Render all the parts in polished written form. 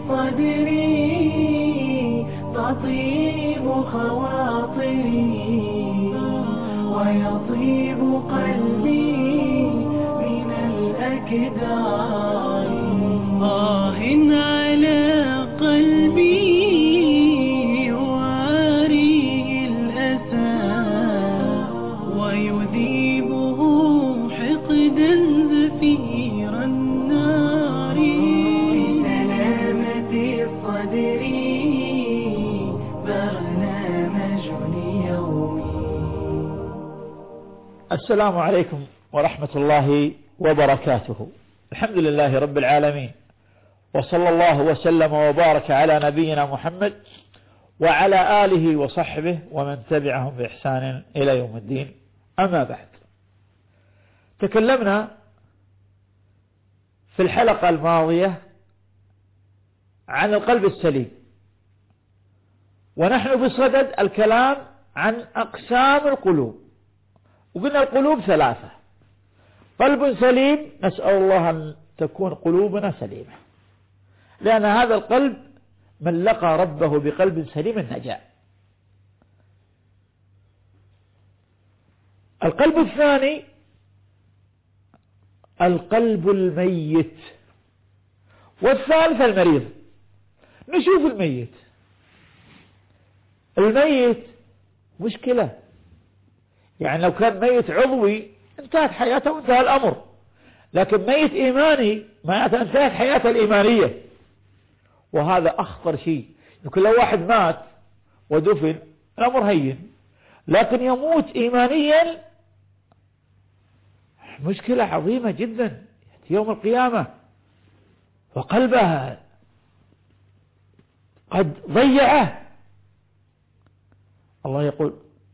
صدري تطيب خواطري ويطيب قلبي من الأكدار. على قلبي يواريه الأسى ويذيبه حقدا زفير النار. بسلامة الصدر برنامج يومي. السلام عليكم ورحمة الله وبركاته. الحمد لله رب العالمين، وصلى الله وسلم وبارك على نبينا محمد وعلى آله وصحبه ومن تبعهم بإحسان إلى يوم الدين. أما بعد، تكلمنا في الحلقة الماضية عن القلب السليم، ونحن بصدد الكلام عن أقسام القلوب، وقلنا القلوب ثلاثة: قلب سليم، نسأل الله أن تكون قلوبنا سليمة، لأن هذا القلب من لقى ربه بقلب سليم النجاة. القلب الثاني القلب الميت، والثالث المريض. نشوف الميت مشكلة، يعني لو كان ميت عضوي انتهت حياته وانتهى الأمر، لكن ميت إيماني معناته انتهت حياته الإيمانية، وهذا أخطر شيء. يمكن لو واحد مات ودفن الأمر هين، لكن يموت إيمانيا مشكلة عظيمة جدا يوم القيامة، وقلبها قد ضيعه. الله يقول: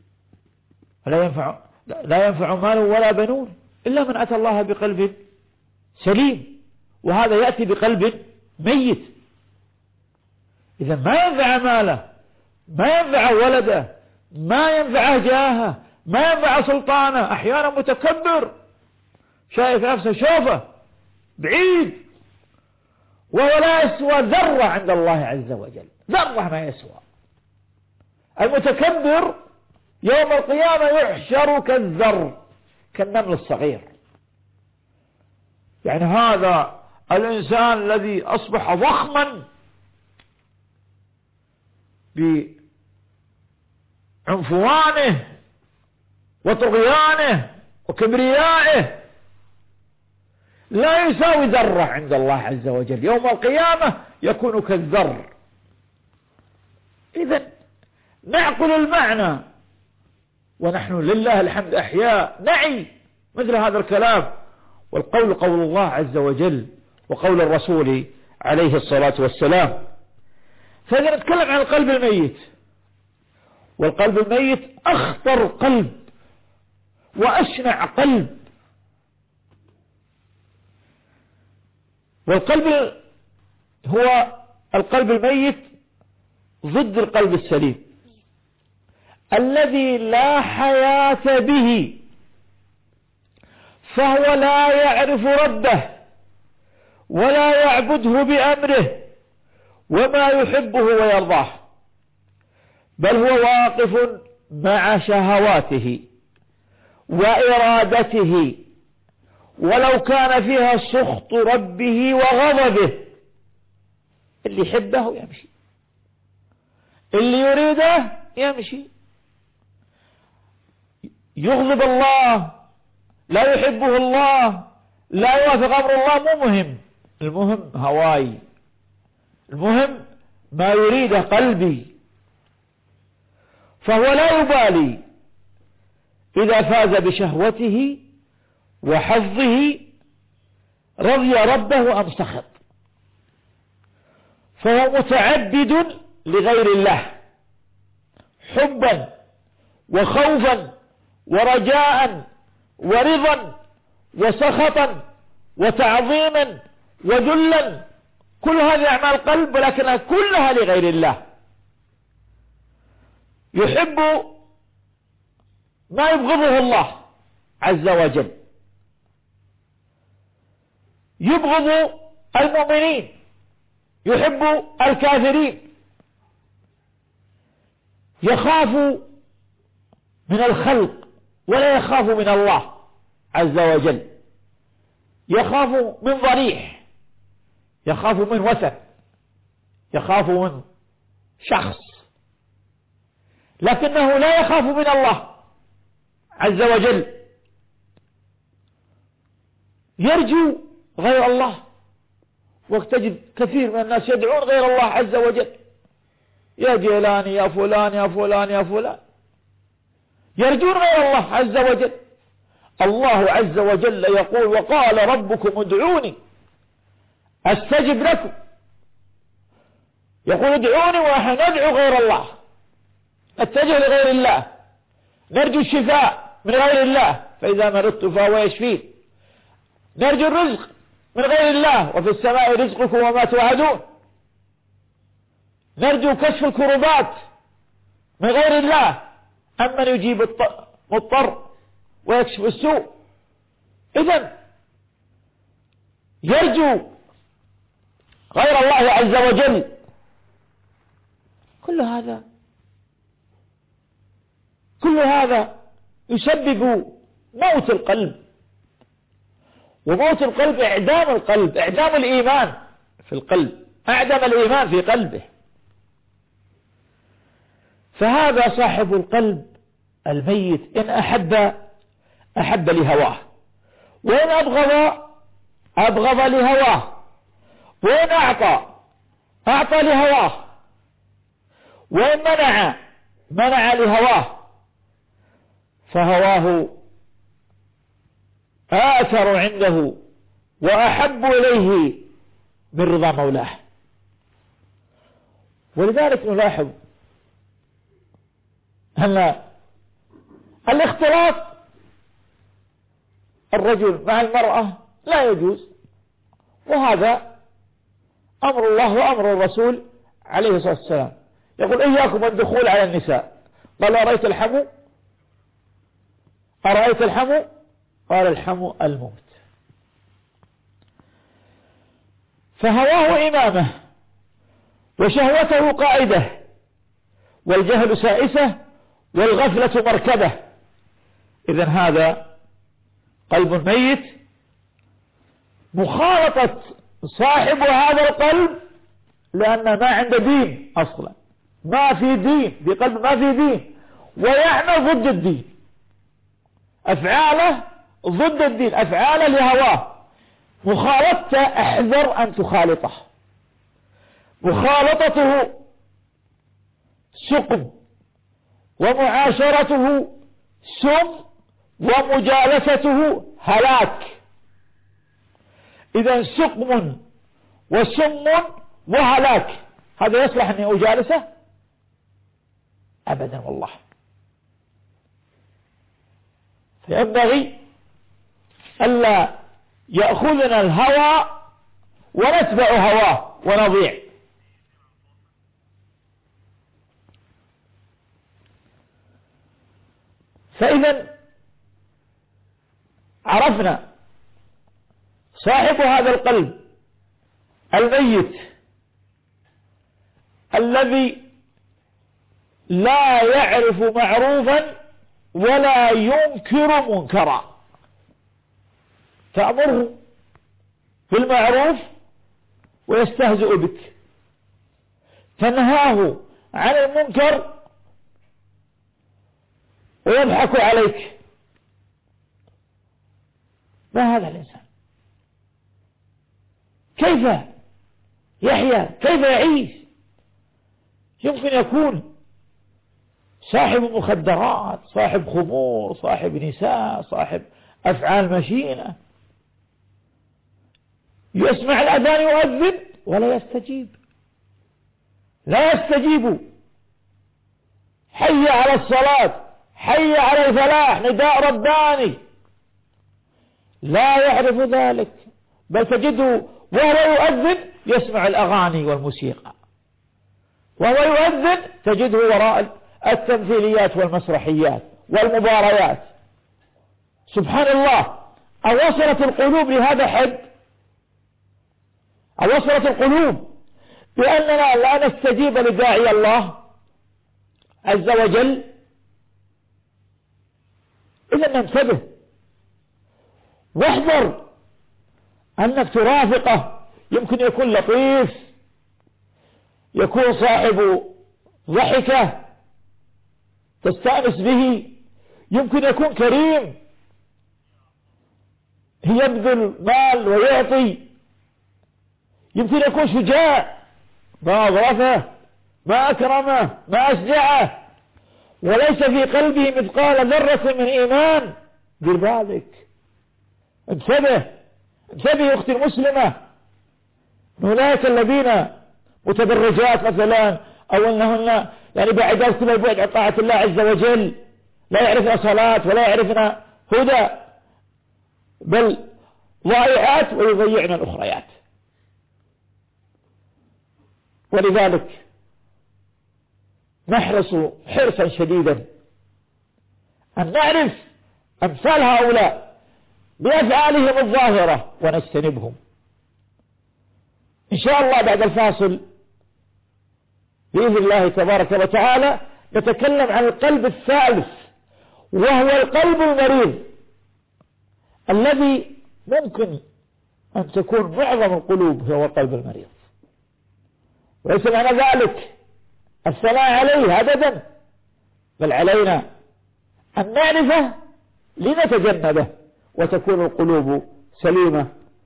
لا ينفع مال ولا بنون إلا من أتى الله بقلب سليم، وهذا يأتي بقلب ميت. إذا ما ينفع ماله، ما ينفع ولده، ما ينفع جاهه، ما ينفع سلطانه. أحيانا متكبر شايف نفسه شوفه بعيد، وهو لا يسوى ذرة عند الله عز وجل، ذرة ما يسوى. المتكبر يوم القيامة يحشر كالذر، كالنمل الصغير. يعني هذا الإنسان الذي أصبح ضخما بعنفوانه وطغيانه وكبريائه لا يساوي ذرة عند الله عز وجل، يوم القيامة يكون كالذر. إذن نعقل المعنى، ونحن لله الحمد أحياء نعي مثل هذا الكلام، والقول قول الله عز وجل وقول الرسول عليه الصلاة والسلام. فإذا نتكلم عن القلب الميت، والقلب الميت أخطر قلب وأشنع قلب. والقلب هو القلب الميت ضد القلب السليم الذي لا حياة به، فهو لا يعرف ربه ولا يعبده بأمره وما يحبه ويرضاه، بل هو واقف مع شهواته وإرادته، ولو كان فيها سخط ربه وغضبه. اللي يحبه يمشي، اللي يريده يمشي. يغضب الله، لا يحبه الله، لا يوافق أمر الله، مو مهم. المهم هواي، المهم ما يريده قلبي. فهو لا يبالي إذا فاز بشهوته وحظه، رضي ربه أم سخط. فهو متعبد لغير الله حبا وخوفا ورجاء ورضا وسخطا وتعظيما وذلا. كل هذه أعمال قلب، ولكنها كلها لغير الله. يحب ما يبغضه الله عز وجل، يبغض المؤمنين يحب الكافرين، يخاف من الخلق ولا يخاف من الله عز وجل، يخاف من ضريح، يخاف من وثن، يخاف من شخص، لكنه لا يخاف من الله عز وجل، يرجو غير الله. وتجد كثير من الناس يدعون غير الله عز وجل، يا جيلاني يا فلان يا فلان يا فلان، يرجون غير الله عز وجل. الله عز وجل يقول: وقال ربكم ادعوني استجب لكم. يقول: ادعوني ونحن ندعو غير الله، نتجه لغير الله، نرجو الشفاء من غير الله، فإذا مرضت فهو يشفين، نرجو الرزق من غير الله، وفي السماء رزقكم وما توعدون، نرجو كشف الكربات من غير الله، أمن يجيب المضطر ويكشف السوء. إذن يرجو غير الله عز وجل. كل هذا يسبب موت القلب، وموت القلب إعدام القلب، إعدام الإيمان في القلب، أعدم الإيمان في قلبه. فهذا صاحب القلب الميت، إن أحب لهواه، وإن أبغض لهواه، وإن أعطى لهواه، وإن منع لهواه، فهواه آثر عنده وأحب إليه من رضا مولاه. ولذلك نلاحظ أن الاختلاط الرجل مع المرأة لا يجوز، وهذا أمر الله وأمر الرسول عليه الصلاة والسلام. يقول: إياكم الدخول على النساء. قال: أرأيت الحمو؟ قال: الحمو الموت. فهواه إمامه، وشهوته قائده، والجهل سائسه، والغفلة مركبه. إذن هذا قلب ميت. مخالطة صاحب هذا القلب، لأن ما عنده دين أصلا، ما في دين، بقلب ما في دين، ويعمل ضد الدين، أفعاله ضد الدين، أفعاله لهواه. مخالطته احذر أن تخالطه، مخالطته سقم، ومعاشرته سم، ومجالسته هلاك. إذا سقم وسم وهلاك، هذا يصلح أن أجالسه؟ أبدا والله. فينبغي ألا يأخذنا الهوى ونتبع هواه ونضيع. فإذا عرفنا صاحب هذا القلب الميت الذي لا يعرف معروفا ولا ينكر منكرا، تأمره بالمعروف ويستهزئ بك، تنهاه عن المنكر ويضحك عليك. ما هذا الإنسان؟ كيف يحيا؟ كيف يعيش؟ يمكن يكون صاحب مخدرات، صاحب خمور، صاحب نساء، صاحب أفعال مشينة، يسمع الأذان يؤذن ولا يستجيب، لا يستجيب. حي على الصلاة، حي على الفلاح، نداء رباني، لا يعرف ذلك، بل تجده وهو يؤذن يسمع الأغاني والموسيقى، وهو يؤذن تجده وراء التمثيليات والمسرحيات والمباريات. سبحان الله، أوصلت القلوب لهذا الحد؟ أوصلت القلوب بأننا لا نستجيب لداعي الله عز وجل، إذا ننتبه واحذر أنك ترافقه، يمكن يكون لطيف، يكون صاحب ضحكة تستأنس به، يمكن يكون كريم يبذل مال ويعطي، يمكن يكون شجاع ما أظرفه ما أكرمه ما أشجعه وليس في قلبه مثقال ذرة من إيمان. دير بالك، انتبه يا أختي المسلمة، أولئك الذين متبرجات مثلا، أو أنهن يعني بعيدات كل البعد عن طاعة الله عز وجل، لا يعرفن صلاة ولا يعرفن هدى، بل ضائعات ويضيعن الأخريات. ولذلك نحرص حرصا شديدا أن نعرف أمثال هؤلاء بأفعالهم الظاهرة ونجتنبهم. إن شاء الله بعد الفاصل بإذن الله تبارك وتعالى نتكلم عن القلب الثالث، وهو القلب المريض الذي ممكن أن تكون معظم القلوب هو القلب المريض، وليس معنى ذلك الثناء عليه أبدا، بل علينا أن نعرفه لنتجنبه وتكون القلوب سليمة.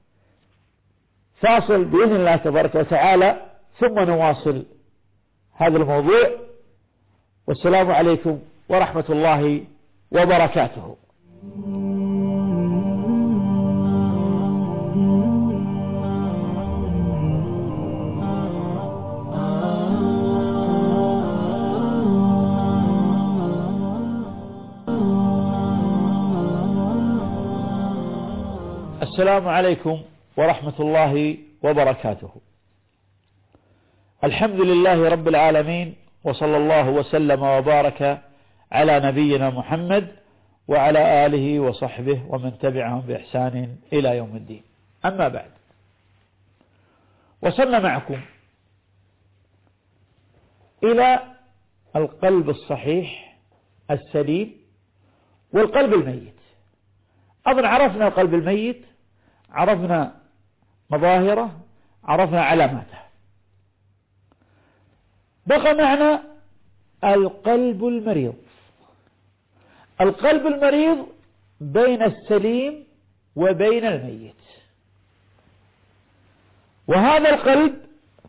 فاصل بإذن الله تبارك وتعالى ثم نواصل هذا الموضوع، والسلام عليكم ورحمة الله وبركاته. السلام عليكم ورحمة الله وبركاته. الحمد لله رب العالمين، وصلى الله وسلم وبارك على نبينا محمد وعلى آله وصحبه ومن تبعهم بإحسان إلى يوم الدين. أما بعد، وصلنا معكم إلى القلب الصحيح السليم والقلب الميت. أظن عرفنا القلب الميت، عرفنا مظاهره، عرفنا علاماته، بقى معنا القلب المريض. القلب المريض بين السليم وبين الميت، وهذا القلب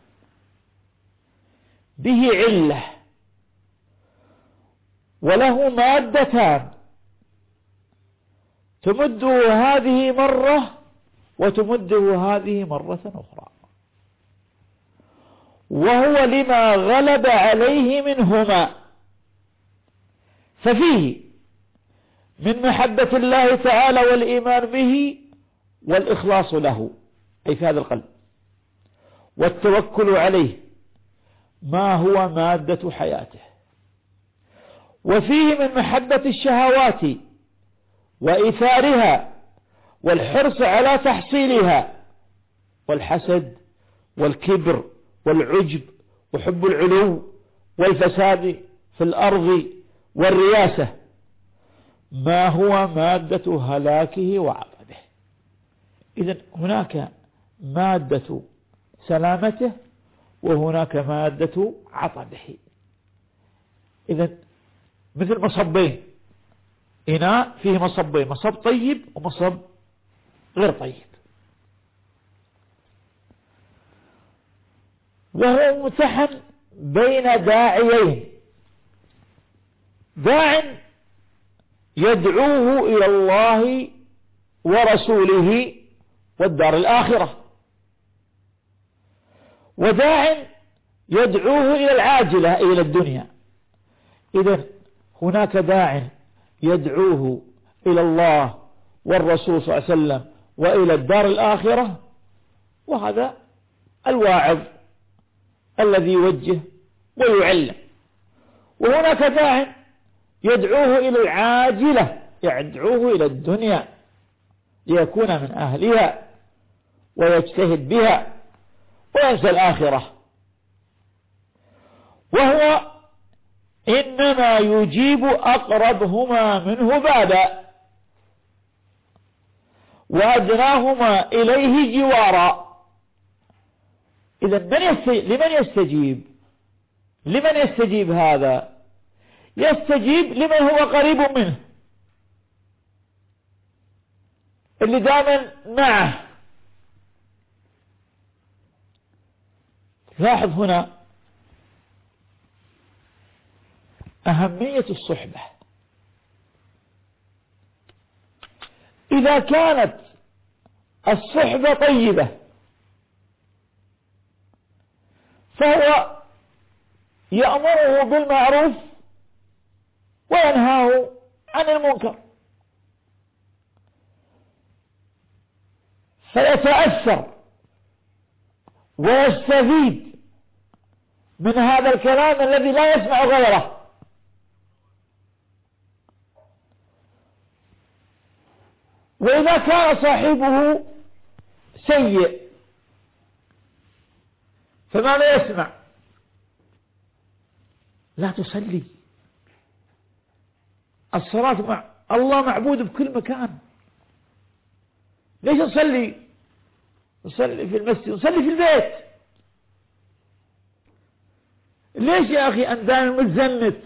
به علة وله مادتان تمده هذه مرة وتمده هذه مرة أخرى، وهو لما غلب عليه منهما. ففيه من محبة الله تعالى والإيمان به والإخلاص له، أي في هذا القلب، والتوكل عليه ما هو مادة حياته. وفيه من محبة الشهوات وإيثارها والحرص على تحصيلها، والحسد والكبر والعجب وحب العلو والفساد في الأرض والرياسة، ما هو مادة هلاكه وعقبه. إذن هناك مادة سلامته وهناك مادة عطبه. إذن مثل مصبين، إناء فيه مصبين، مصب طيب ومصب غير طيب، وهو ممتحن بين داعيين: داع يدعوه إلى الله ورسوله والدار الآخرة، وداع يدعوه إلى العاجلة إلى الدنيا. إذن هناك داع يدعوه إلى الله والرسول صلى الله عليه وسلم وإلى الدار الآخرة، وهذا الواعظ الذي يوجه ويعلم. وهناك داع يدعوه إلى العاجلة، يدعوه إلى الدنيا ليكون من أهلها ويجتهد بها وينسى الآخرة وهو إنما يجيب أقربهما منه بابا وأدناهما إليه جوارا. إذا لمن يستجيب هذا؟ يستجيب لمن هو قريب منه، اللي دائما معه. لاحظ هنا أهمية الصحبة. إذا كانت الصحبة طيبة فهو يأمره بالمعروف وينهاه عن المنكر، فيتأثر ويستفيد من هذا الكلام الذي لا يسمع غيره. وإذا كان صاحبه سيء فماذا يسمع؟ لا تصلي. الصلاة مع الله معبود بكل مكان، ليش نصلي في المسجد، نصلي في البيت؟ ليش يا أخي أنت دائما متزنت؟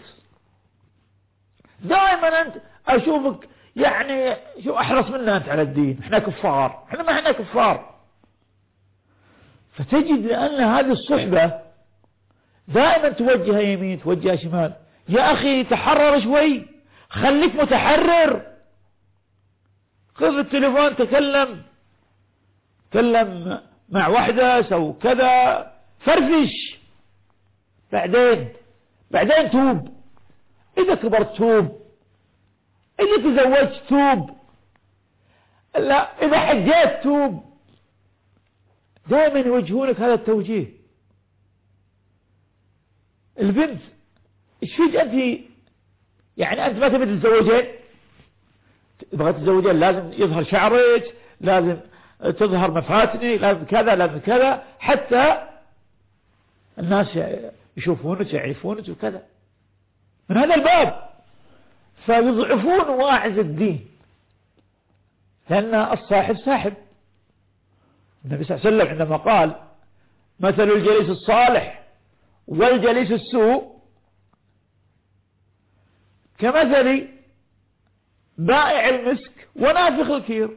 دائما أنت أشوفك يعني شو أحرص منا أنت على الدين، إحنا كفار، إحنا ما إحنا كفار. فتجد لأن هذه الصحبة دائما توجه يمين توجه شمال. يا أخي تحرر شوي، خليك متحرر، خذ التليفون تكلم مع واحدة سو كذا، فرفش، بعدين توب، إذا كبرت توب، إذا تزوجت توب، لا إذا حجيت توب. دائما يوجهونك هذا التوجيه. البنت ايش فيك أنت؟ يعني أنت ما تبي تتزوجين؟ تبغى تتزوجين لازم يظهر شعرك، لازم تظهر مفاتني، لازم كذا لازم كذا، حتى الناس يشوفونك يعرفونك وكذا. من هذا الباب فيضعفون واعظ الدين، لأن الصاحب ساحب. النبي صلى الله عليه وسلم عندما قال مثل الجليس الصالح والجليس السوء كمثل بائع المسك ونافخ الكير.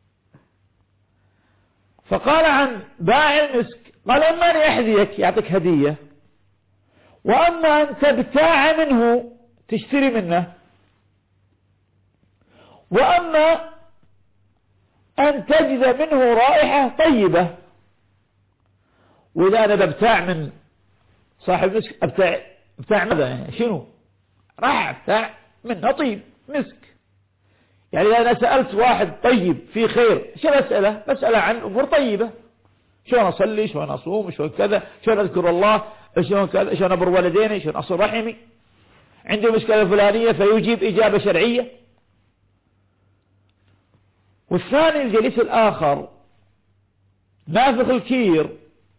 فقال عن بائع المسك قال أما أن يحذيك يعطيك هدية، وأما أن تبتاع منه تشتري منه، وأما أن تجد منه رائحة طيبة. وإذا أنا ببتاع من صاحب مسك ابتاع ماذا يعني؟ شنو راح ابتاع منه؟ طيب مسك. يعني إذا أنا سألت واحد طيب في خير شو بسأله عن أمور طيبة، شلون أصلي، شلون أصوم، شلون كذا، شلون أذكر الله، شلون كذا، شلون أبر والديني، شلون أصل رحمي، عنده مشكلة فلانية فيجيب إجابة شرعية. والثاني الجليس الآخر نافخ الكير،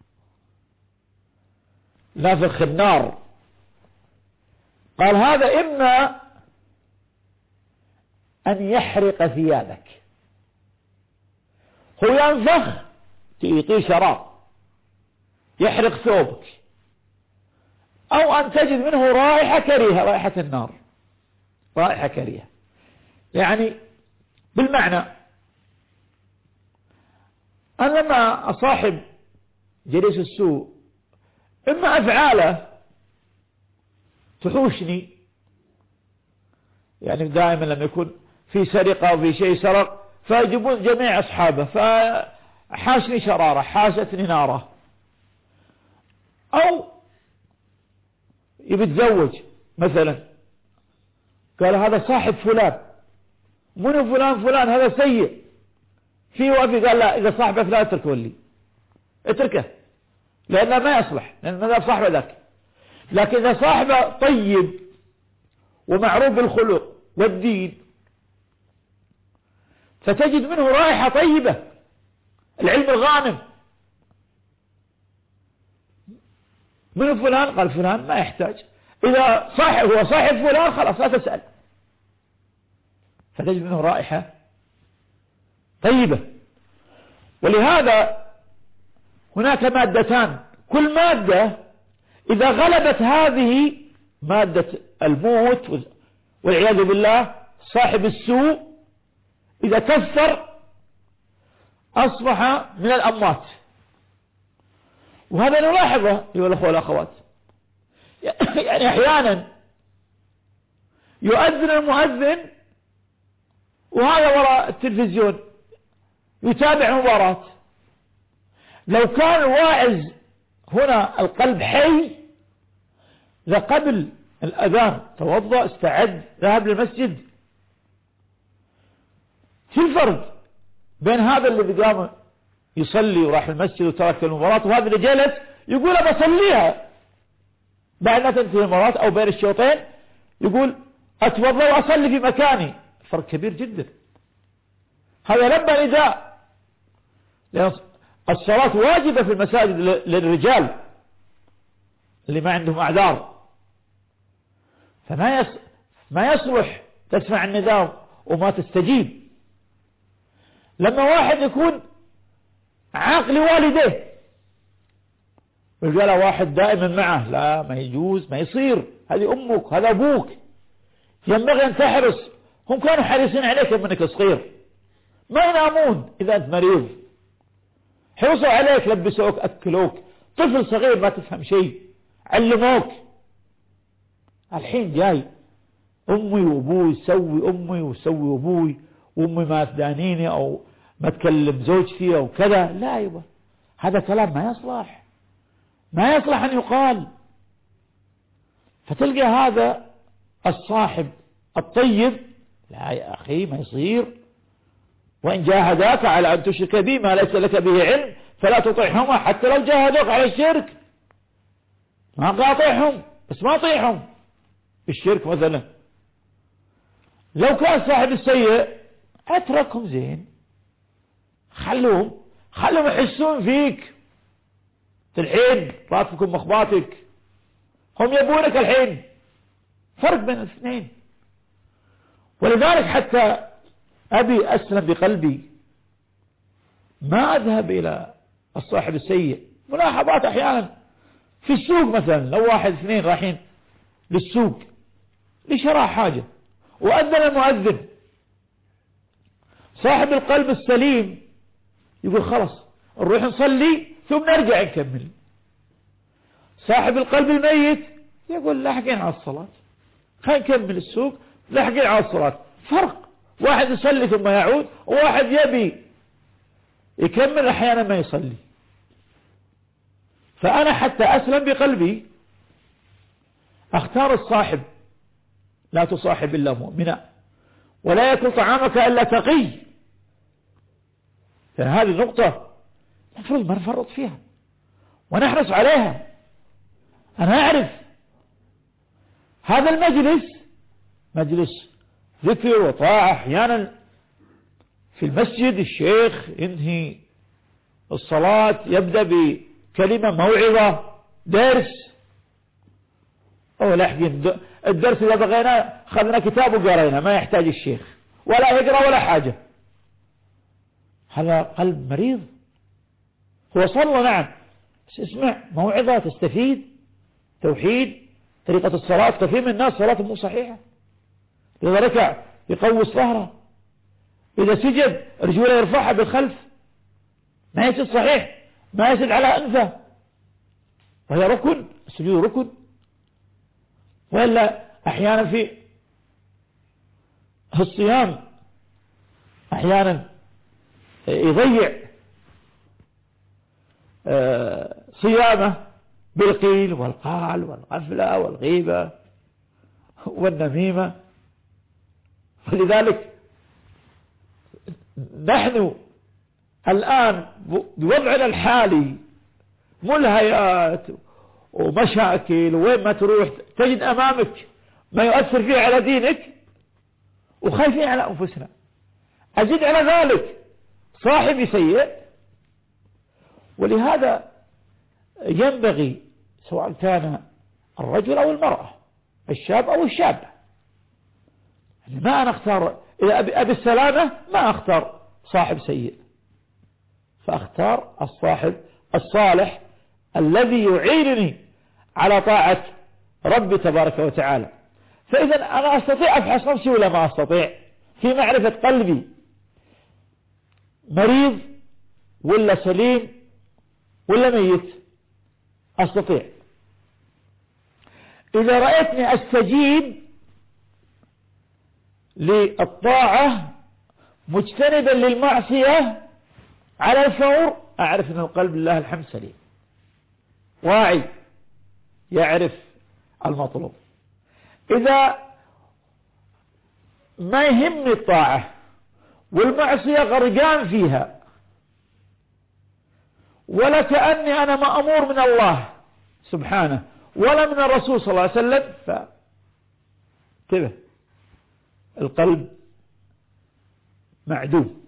نافخ النار. قال هذا إما أن يحرق ثيابك، هو ينفخ يطير شراب يحرق ثوبك، أو أن تجد منه رائحة كريهة، رائحة النار، رائحة كريهة. يعني بالمعنى أنا لما أصاحب جليس السوء إما أفعاله تحوشني، يعني دائما لما يكون في سرقة أو في شيء سرق فيجيبون جميع أصحابه، فحاشني شرارة، حاستني ناره. أو يبتزوج مثلا، قال هذا صاحب فلان، منو فلان هذا سيء، في وافي قال لا إذا صاحبه فلا اتركه لي، اتركه لأنه ما يصلح، لأن ماذا صاحبه ذاك. لكن إذا صاحبه طيب ومعروف بالخلق والدين فتجد منه رائحة طيبة، العلم الغانم، من فلان؟ قال فلان، ما يحتاج. إذا صاحب هو صاحب فلان خلاص لا تسأل. فتجد منه رائحة طيبة. ولهذا هناك مادتان، كل مادة إذا غلبت هذه مادة الموت والعياذ بالله صاحب السوء، إذا كثر أصبح من الأموات. وهذا نلاحظه أيها الأخوة والأخوات. يعني أحيانا يؤذن المؤذن وهذا وراء التلفزيون يتابع مباراة. لو كان الواعظ هنا القلب حي لقبل الأذان توضأ استعد ذهب للمسجد. في الفرق بين هذا اللي قام يصلي وراح المسجد وترك المباراة، وهذا اللي جلس يقول بصليها بعد ما تنتهي المباراة، أو بين الشوطين يقول أتوضأ وأصلي في مكاني. فرق كبير جدا. هذا لبى نداء، لأن الصلاة واجبة في المساجد للرجال اللي ما عندهم أعذار، ما يصلح تسمع النداء وما تستجيب. لما واحد يكون عاق لوالديه ويقول واحد دائما معه، لا ما يجوز، ما يصير، هذه أمك هذا أبوك، ينبغي أن تحرص. هم كانوا حريصين عليك منك صغير، ما ينامون إذا أنت مريض، حرصوا عليك، لبسوك أكلوك، طفل صغير ما تفهم شيء علموك. الحين جاي أمي وأبوي سوي أمي وسوي أبوي، وأمي ما تدانيني أو ما تكلم زوجتي أو كذا. لا يبا، هذا كلام ما يصلح أن يقال. فتلقى هذا الصاحب الطيب، لا يا أخي ما يصير، وإن جاهداك على أن تشرك بي ما ليس لك به علم فلا تطيعهما، حتى لو جاهدوك على الشرك ما قاطعهم، بس ما طيعهم الشرك مثلا. لو كان صاحب السيء اتركهم زين، خلوهم يحسون فيك. الحين راتبكم مخباتك، هم يبونك الحين، فرق بين الاثنين. ولذلك حتى أبي أسلم بقلبي ما أذهب إلى الصاحب السيء. ملاحظات أحيانا في السوق مثلا، لو واحد اثنين رايحين للسوق لشراء حاجة وأذن المؤذن، صاحب القلب السليم يقول خلاص نروح نصلي ثم نرجع نكمل. صاحب القلب الميت يقول لاحقين على الصلاة، خلينا نكمل السوق، لاحقين على الصلاة. فرق، واحد يصلي ثم يعود، وواحد يبي يكمل أحيانا ما يصلي. فأنا حتى أسلم بقلبي أختار الصاحب، لا تصاحب إلا مؤمنا، ولا يأكل طعامك إلا تقي. فهذه النقطة المفروض ما نفرط فيها ونحرص عليها. أنا أعرف هذا المجلس مجلس ذكر وطاعة. أحيانا في المسجد الشيخ ينهي الصلاة يبدأ بكلمة موعظة درس، أو لاحقين الدرس إذا بغينا خذنا كتاب وقرينا، ما يحتاج الشيخ ولا يقرأ ولا حاجة. هذا قلب مريض. هو صلى نعم، بس اسمع موعظة تستفيد، توحيد، طريقة الصلاة. كثير من الناس صلاة مو صحيحة، إذا ركع يقوس ظهره، إذا سجد رجوله يرفعها بالخلف، ما يسجد صحيح، ما يسجد على أنفه، وهي ركن، السجود ركن. وإلا أحيانا في الصيام أحيانا يضيع صيامه بالقيل والقال والغفلة والغيبة والنميمة. فلذلك نحن الآن بوضعنا الحالي ملهيات ومشاكل، وين ما تروح تجد أمامك ما يؤثر فيه على دينك، وخايفين على أنفسنا. أزيد على ذلك صاحب سيء. ولهذا ينبغي سواء كان الرجل أو المرأة، الشاب أو الشابة. يعني ما أنا أختار إذا أبي السلامة ما أختار صاحب سيء، فأختار الصاحب الصالح الذي يعينني على طاعة ربي تبارك وتعالى. فإذا أنا أستطيع أفحص نفسي ولا ما أستطيع في معرفة قلبي مريض ولا سليم ولا ميت؟ أستطيع. إذا رأيتني أستجيب للطاعة مجتنبا للمعصية على الفور، أعرف أن القلب لله الحمد سليم واعي يعرف المطلوب. إذا ما يهمني الطاعة والمعصية غرقان فيها ولا كأني أنا مأمور من الله سبحانه ولا من الرسول صلى الله عليه وسلم، فانتبه، القلب معدوم.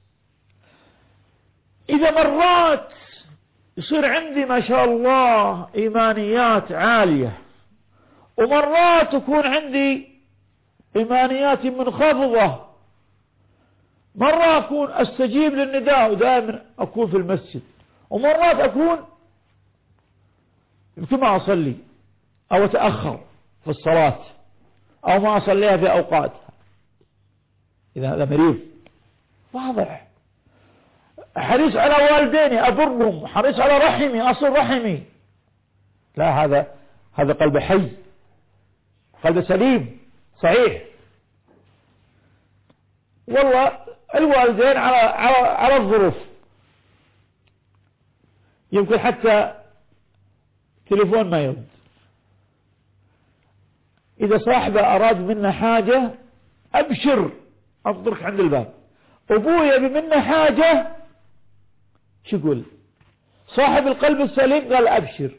إذا مرات يصير عندي ما شاء الله إيمانيات عالية، ومرات تكون عندي إيمانيات منخفضة، مرة أكون أستجيب للنداء ودائما أكون في المسجد، ومرات أكون يمكن ما أصلي أو أتأخر في الصلاة أو ما أصليها في أوقاتها. إذا هذا مريض واضح، حريص على والديني أبرهم، حريص على رحمي أصل رحمي، لا، هذا قلب حي، قلب سليم صحيح. والله الوالدين على الظروف، يمكن حتى تليفون ما يرد، إذا صاحبه أراد منا حاجة أبشر أنظرك عند الباب، أبويا بمنا حاجة شو يقول؟ صاحب القلب السليم قال أبشر.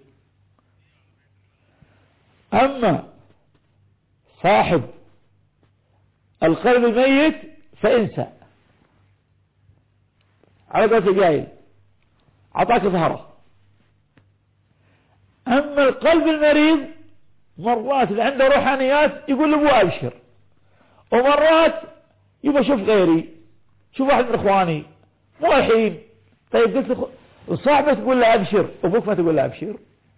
أما صاحب القلب الميت فإنسى، على قولة جايل عطاك ظهره. أما القلب المريض مرات إذا عنده روحانيات يقول لأبوه أبشر، ومرات يبقى شوف غيري، شوف واحد من إخواني مو الحين. طيب قلت صاحبك تقول له أبشر، أبوك ما تقول له أبشر.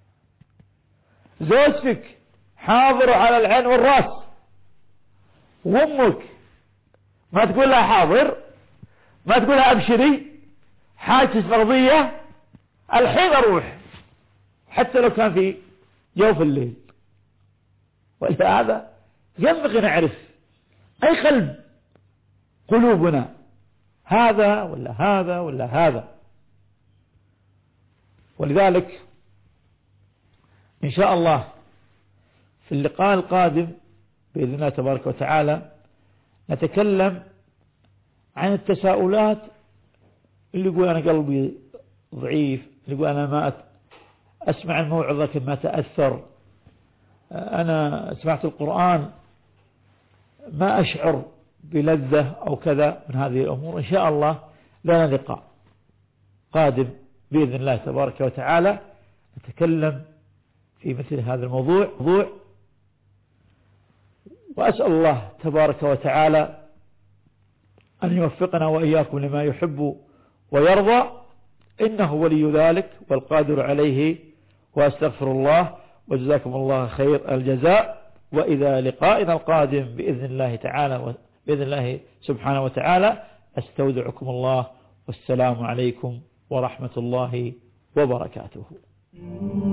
زوجتك حاضر على العين والرأس، وأمك ما تقول لها حاضر، ما تقول لها أبشري، حاجة فرضية الحين أروح حتى لو كان في جوف الليل. ولهذا ينبغي نعرف أي قلب قلوبنا، هذا ولا هذا ولا هذا. ولذلك إن شاء الله في اللقاء القادم بإذن الله تبارك وتعالى نتكلم عن التساؤلات اللي يقول أنا قلبي ضعيف، اللي يقول أنا ما أسمع الموعظة لكن ما تأثر، أنا سمعت القرآن ما أشعر بلذة أو كذا من هذه الأمور. إن شاء الله لنا لقاء قادم بإذن الله تبارك وتعالى نتكلم في مثل هذا الموضوع. وأسأل الله تبارك وتعالى أن يوفقنا وإياكم لما يحب ويرضى، إنه ولي ذلك والقادر عليه، وأستغفر الله، وجزاكم الله خير الجزاء. وإذا لقائنا القادم بإذن الله تعالى بإذن الله سبحانه وتعالى أستودعكم الله، والسلام عليكم ورحمة الله وبركاته.